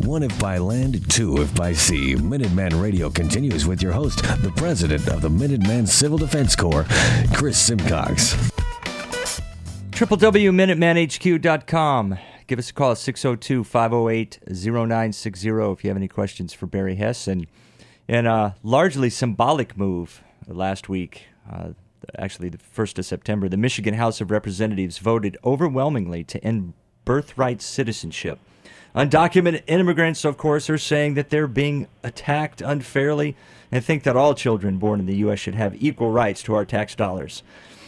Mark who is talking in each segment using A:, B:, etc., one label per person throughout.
A: One if by land, two if by sea. Minuteman Radio continues with your host, the president of the Minuteman Civil Defense Corps, Chris Simcox.
B: www.minutemanhq.com. Give us a call at 602-508-0960 if you have any questions for Barry Hess. And in a largely symbolic move last week, actually the 1st of September, the Michigan House of Representatives voted overwhelmingly to end birthright citizenship. Undocumented immigrants, of course, are saying that they're being attacked unfairly and think that all children born in the U.S. should have equal rights to our tax dollars.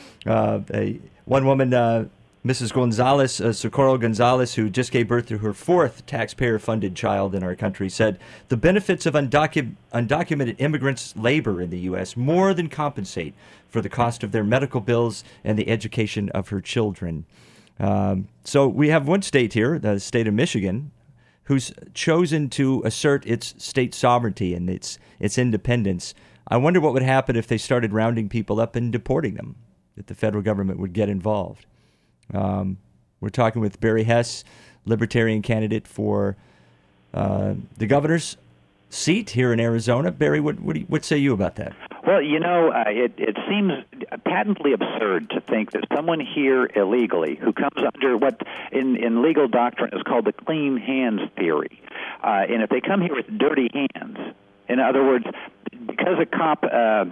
B: One woman, Mrs. Gonzalez, Socorro Gonzalez, who just gave birth to her 4th taxpayer-funded child in our country, said the benefits of undocumented immigrants' labor in the U.S. more than compensate for the cost of their medical bills and the education of her children. So we have one state here, the state of Michigan, who's chosen to assert its state sovereignty and its independence. I wonder what would happen if they started rounding people up and deporting them, that the federal government would get involved. We're talking with Barry Hess, Libertarian candidate for the governor's seat here in Arizona. Barry, what say you about that?
C: Well, it seems patently absurd to think that someone here illegally who comes under what in legal doctrine is called the clean hands theory, and if they come here with dirty hands, in other words, because a cop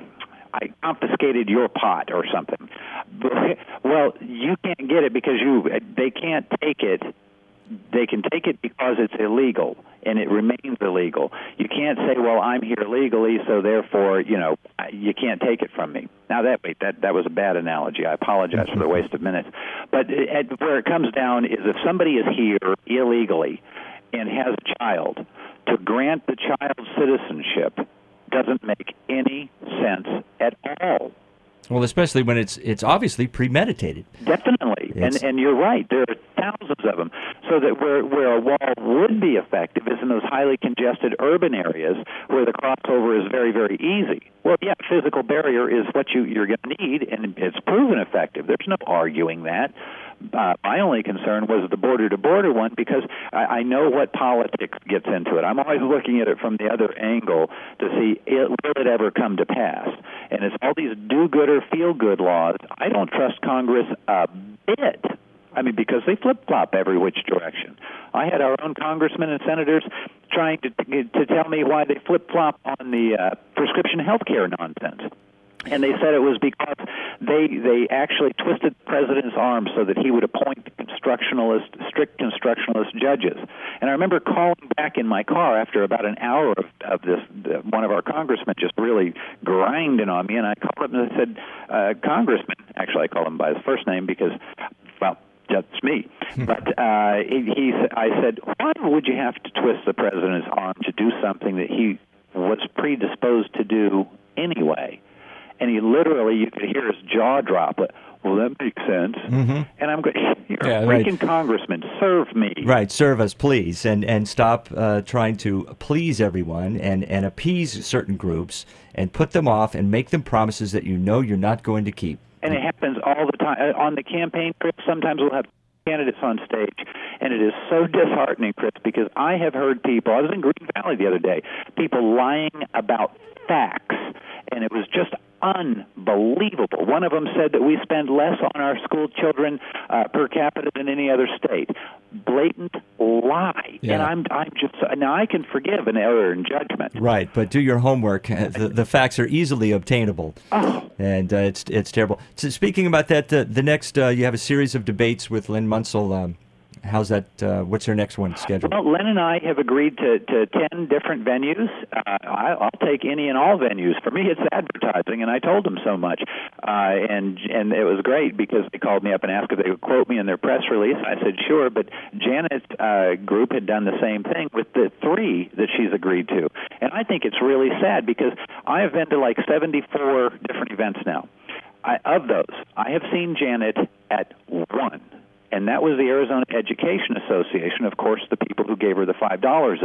C: I confiscated your pot or something, well, you can't get it because they can't take it. They can take it because it's illegal, and it remains illegal. You can't say, well, I'm here legally, so therefore, you can't take it from me. Now, that was a bad analogy. I apologize for the waste of minutes. But where it comes down is if somebody is here illegally and has a child, to grant the child citizenship doesn't make any sense at all.
B: Well, especially when it's obviously premeditated.
C: Definitely, and you're right. There are thousands of them. So that where a wall would be effective is in those highly congested urban areas where the crossover is very, very easy. Well, yeah, physical barrier is what you're going to need, and it's proven effective. There's no arguing that. My only concern was the border-to-border one because I know what politics gets into it. I'm always looking at it from the other angle to see will it ever come to pass. And it's all these do-good or feel-good laws. I don't trust Congress a bit. I mean, because they flip-flop every which direction. I had our own congressmen and senators trying to tell me why they flip-flop on the prescription health care nonsense. And they said it was because they actually twisted the president's arm so that he would appoint strict constructionalist judges. And I remember calling back in my car after about an hour of this, one of our congressmen just really grinding on me, and I called him and I said, Congressman, actually I call him by his first name because, well, that's me. But I said, why would you have to twist the president's arm to do something that he was predisposed to do anyway? And he literally, you could hear his jaw drop. Well, that makes sense. Mm-hmm. And I'm going, you're a freaking congressman, serve me.
B: Right, serve us, please, and stop trying to please everyone and appease certain groups and put them off and make them promises that you're not going to keep.
C: And it happens all the time. On the campaign trip, sometimes we'll have candidates on stage, and it is so disheartening, Chris, because I have heard people, I was in Green Valley the other day, people lying about facts, and it was just unbelievable. One of them said that we spend less on our school children per capita than any other state. Blatant lie. Yeah. And I'm just, now I can forgive an error in judgment.
B: Right, but do your homework. The facts are easily obtainable. Oh. And it's terrible. So speaking about that, the next, you have a series of debates with Len Munsell. How's that? What's your next one scheduled?
C: Well, Len and I have agreed to 10 different venues. I'll take any and all venues. For me, it's advertising, and I told them so much. And it was great because they called me up and asked if they would quote me in their press release. I said, sure, but Janet's group had done the same thing with the 3 that she's agreed to. And I think it's really sad because I have been to like 74 different events now. Of those, I have seen Janet at 1. And that was the Arizona Education Association, of course, the people who gave her the $5.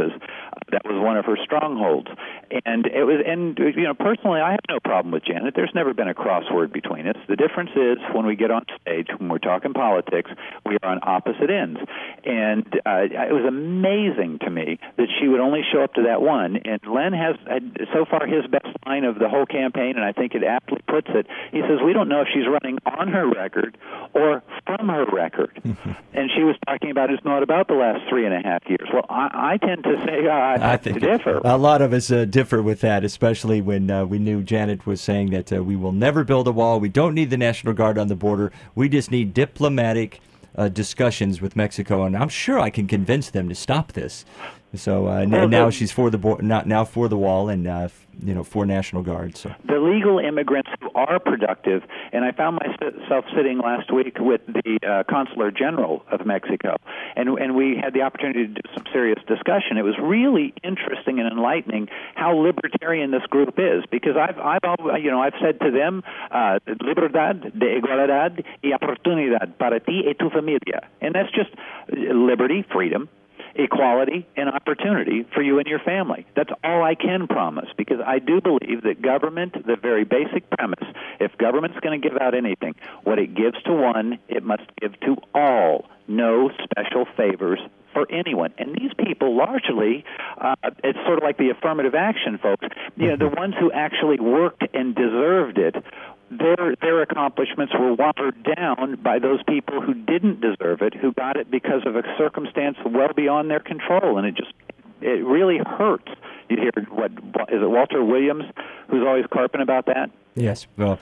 C: That was one of her strongholds. And it was, and personally, I have no problem with Janet. There's never been a crossword between us. The difference is when we get on stage, when we're talking politics, we are on opposite ends. And it was amazing to me that she would only show up to that one. And Len has, so far, his best line of the whole campaign, and I think it aptly puts it. He says, we don't know if she's running on her record or from her record. And she was talking about it's not about the last 3.5 years. Well, I tend to say I think differ.
B: A lot of us differ with that, especially when we knew Janet was saying that we will never build a wall. We don't need the National Guard on the border. We just need diplomatic discussions with Mexico, and I'm sure I can convince them to stop this. So now she's for the now for the wall, and for National Guard. So
C: the legal immigrants who are productive, and I found myself sitting last week with the Consular General of Mexico, and we had the opportunity to do some serious discussion. It was really interesting and enlightening how libertarian this group is, because I've said to them, libertad de igualdad y oportunidad para ti y tu familia, and that's just liberty, freedom, equality, and opportunity for you and your family. That's all I can promise, because I do believe that government, the very basic premise, if government's going to give out anything, what it gives to one, it must give to all. No special favors for anyone. And these people largely, it's sort of like the affirmative action folks, the ones who actually worked and deserved it, their accomplishments were watered down by those people who didn't deserve it, who got it because of a circumstance well beyond their control, and it really hurts. You hear is it Walter Williams who's always carping about that?
B: Yes. Well,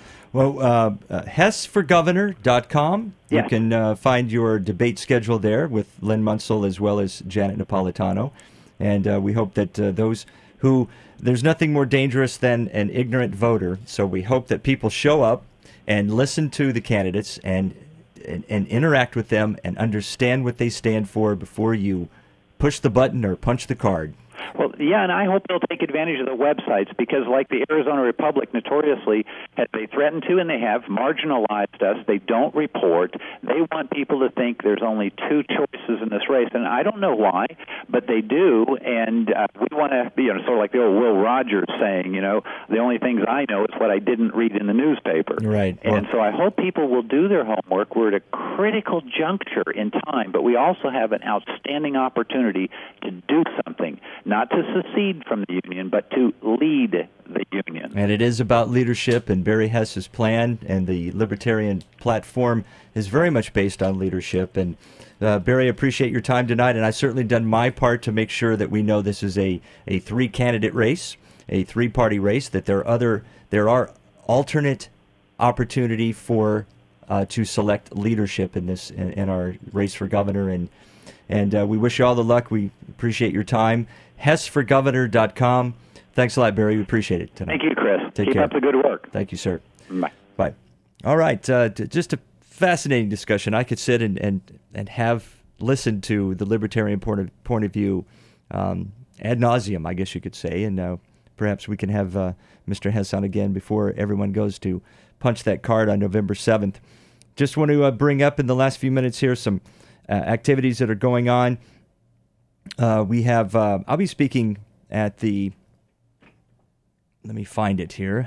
B: HessForGovernor.com. You can find your debate schedule there with Len Munsell as well as Janet Napolitano, and we hope that those who there's nothing more dangerous than an ignorant voter, so we hope that people show up and listen to the candidates and interact with them and understand what they stand for before you push the button or punch the card.
C: Well, yeah, and I hope they'll take advantage of the websites, because like the Arizona Republic notoriously, they threaten to, and they have marginalized us. They don't report. They want people to think there's only two choices in this race, and I don't know why, but they do, and we want to be sort of like the old Will Rogers saying, the only things I know is what I didn't read in the newspaper.
B: Right.
C: And so I hope people will do their homework. We're at a critical juncture in time, but we also have an outstanding opportunity to do something, not to secede from the Union, but to lead the Union.
B: And it is about leadership, and Barry Hess's plan and the Libertarian platform is very much based on leadership. And Barry, I appreciate your time tonight, and I've certainly done my part to make sure that we know this is a three-candidate race, a three-party race, that there are alternate opportunity for to select leadership in our race for governor, and we wish you all the luck. We appreciate your time. HessForGovernor.com. Thanks a lot, Barry. We appreciate it tonight.
C: Thank you, Chris.
B: Keep
C: up the good work.
B: Thank you, sir.
C: Bye.
B: Bye. All right. Just a fascinating discussion. I could sit and have listened to the libertarian point of view ad nauseum, I guess you could say, and perhaps we can have Mr. Hess on again before everyone goes to punch that card on November 7th. Just want to bring up in the last few minutes here some activities that are going on. We have, I'll be speaking at let me find it here,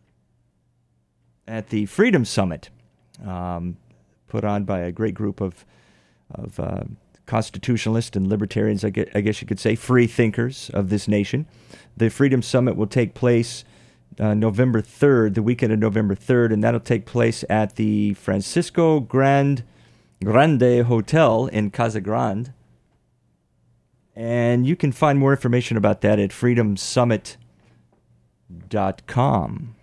B: at the Freedom Summit, put on by a great group of constitutionalists and libertarians, I guess you could say, free thinkers of this nation. The Freedom Summit will take place November 3rd, the weekend of November 3rd, and that'll take place at the Francisco Grande Hotel in Casa Grande. And you can find more information about that at freedomsummit.com.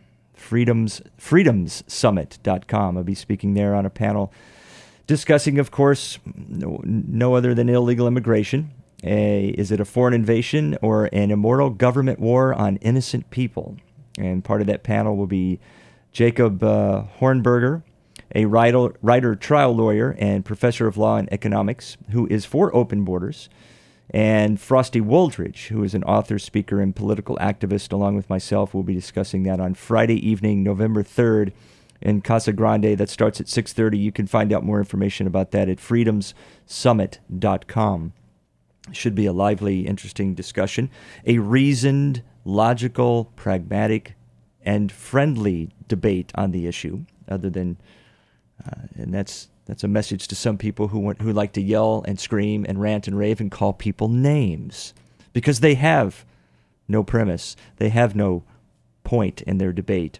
B: Freedomssummit.com. I'll be speaking there on a panel discussing, of course, no other than illegal immigration. Is it a foreign invasion or an immoral government war on innocent people? And part of that panel will be Jacob Hornberger, a writer, trial lawyer, and professor of law and economics who is for open borders, and Frosty Woldridge, who is an author, speaker, and political activist, along with myself. We'll be discussing that on Friday evening, November 3rd, in Casa Grande. That starts at 6:30. You can find out more information about that at freedomssummit.com. Should be a lively, interesting discussion. A reasoned, logical, pragmatic, and friendly debate on the issue, other than, and that's That's a message to some people who like to yell and scream and rant and rave and call people names, because they have no premise. They have no point in their debate.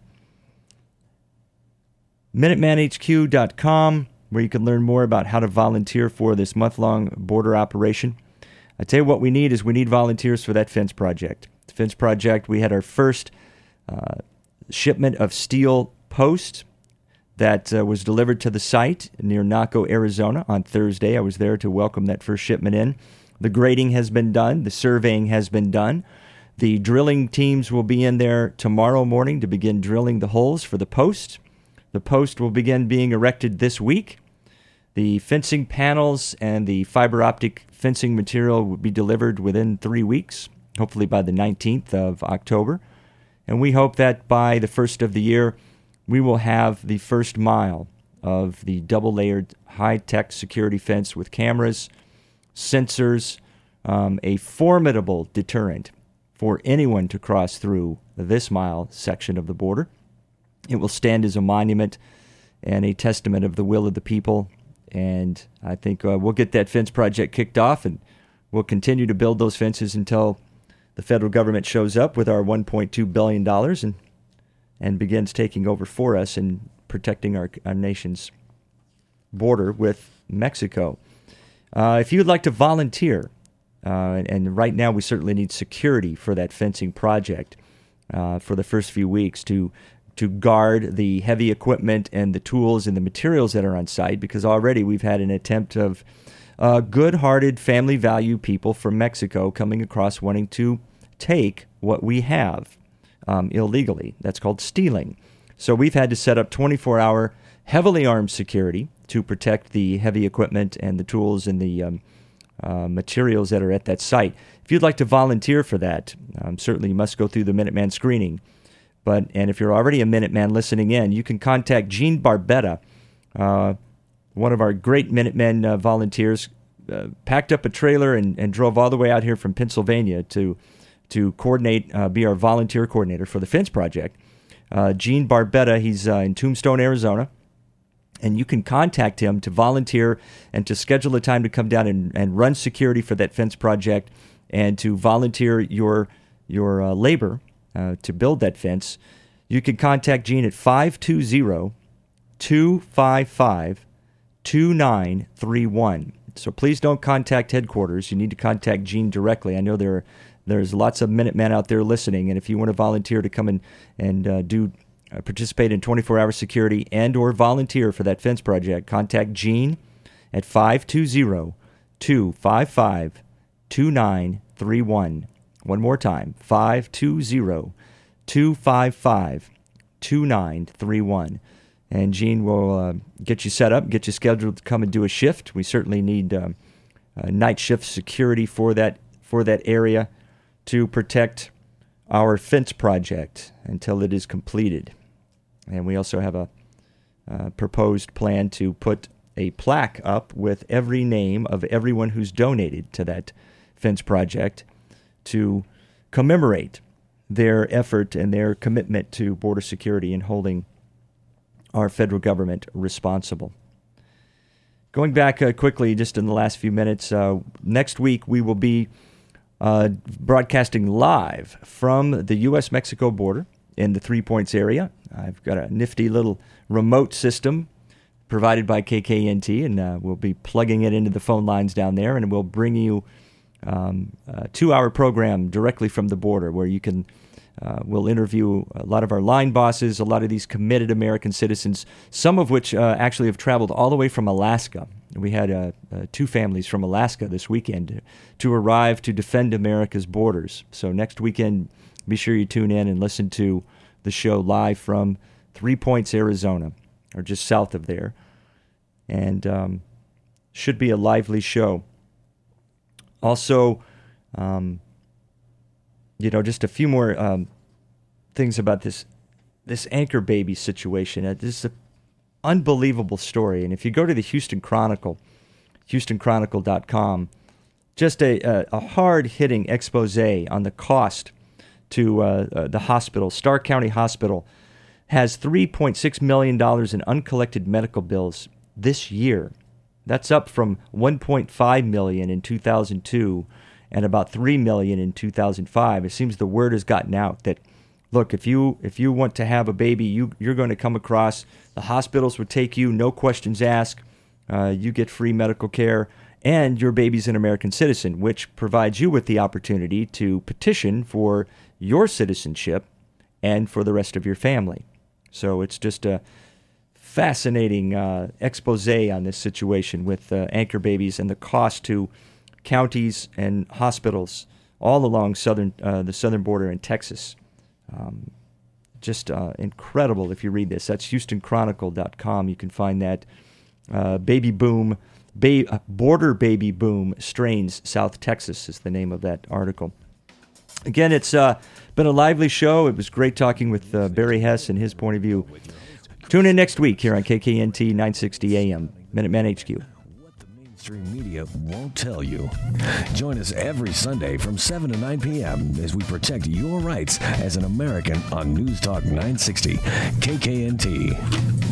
B: MinutemanHQ.com, where you can learn more about how to volunteer for this month-long border operation. I tell you what we need volunteers for that fence project. The fence project, we had our first shipment of steel posts that was delivered to the site near Naco, Arizona on Thursday. I was there to welcome that first shipment in. The grading has been done. The surveying has been done. The drilling teams will be in there tomorrow morning to begin drilling the holes for the post. The post will begin being erected this week. The fencing panels and the fiber optic fencing material will be delivered within 3 weeks, hopefully by the 19th of October. And we hope that by the first of the year, we will have the first mile of the double-layered high-tech security fence with cameras, sensors, a formidable deterrent for anyone to cross through this mile section of the border. It will stand as a monument and a testament of the will of the people. And I think we'll get that fence project kicked off, and we'll continue to build those fences until the federal government shows up with our $1.2 billion and begins taking over for us and protecting our nation's border with Mexico. If you'd like to volunteer, and right now we certainly need security for that fencing project for the first few weeks to guard the heavy equipment and the tools and the materials that are on site, because already we've had an attempt of good-hearted, family value people from Mexico coming across wanting to take what we have illegally. That's called stealing. So we've had to set up 24-hour, heavily armed security to protect the heavy equipment and the tools and the materials that are at that site. If you'd like to volunteer for that, certainly you must go through the Minuteman screening. And if you're already a Minuteman listening in, you can contact Gene Barbetta, one of our great Minutemen volunteers, packed up a trailer and drove all the way out here from Pennsylvania to coordinate, be our volunteer coordinator for the fence project. Gene Barbetta, he's in Tombstone, Arizona, and you can contact him to volunteer and to schedule a time to come down and run security for that fence project and to volunteer your labor to build that fence. You can contact Gene at 520-255-2931. So please don't contact headquarters. You need to contact Gene directly. I know there's lots of Minutemen out there listening, and if you want to volunteer to come and participate in 24-hour security and or volunteer for that fence project, contact Gene at 520-255-2931. One more time, 520-255-2931. And Gene will get you set up, get you scheduled to come and do a shift. We certainly need night shift security for that area to protect our fence project until it is completed. And we also have a proposed plan to put a plaque up with every name of everyone who's donated to that fence project to commemorate their effort and their commitment to border security and holding our federal government responsible. Going back quickly, just in the last few minutes, next week we will be broadcasting live from the U.S.-Mexico border in the 3 Points area. I've got a nifty little remote system provided by KKNT, and we'll be plugging it into the phone lines down there, and we'll bring you a 2-hour program directly from the border where you can we'll interview a lot of our line bosses, a lot of these committed American citizens, some of which actually have traveled all the way from Alaska. We had 2 families from Alaska this weekend to arrive to defend America's borders. So next weekend, be sure you tune in and listen to the show live from 3 Points, Arizona, or just south of there. And should be a lively show. Also, just a few more things about this Anchor Baby situation. This is an unbelievable story. And if you go to the Houston Chronicle, HoustonChronicle.com, just a hard-hitting expose on the cost to the hospital. Starr County Hospital has $3.6 million in uncollected medical bills this year. That's up from 1.5 million in 2002 and about 3 million in 2005. It seems the word has gotten out that, look, if you want to have a baby, you're going to come across, the hospitals would take you, no questions asked. You get free medical care, and your baby's an American citizen, which provides you with the opportunity to petition for your citizenship and for the rest of your family. So it's just a fascinating expose on this situation with anchor babies and the cost to counties and hospitals all along the southern border in Texas. Just incredible if you read this. That's HoustonChronicle.com. You can find that. Baby boom, border baby boom strains South Texas is the name of that article. Again, it's been a lively show. It was great talking with Barry Hess and his point of view. Tune in next week here on KKNT 960 AM, Minuteman HQ.
A: What the mainstream media won't tell you. Join us every Sunday from 7 to 9 p.m. as we protect your rights as an American on News Talk 960 KKNT.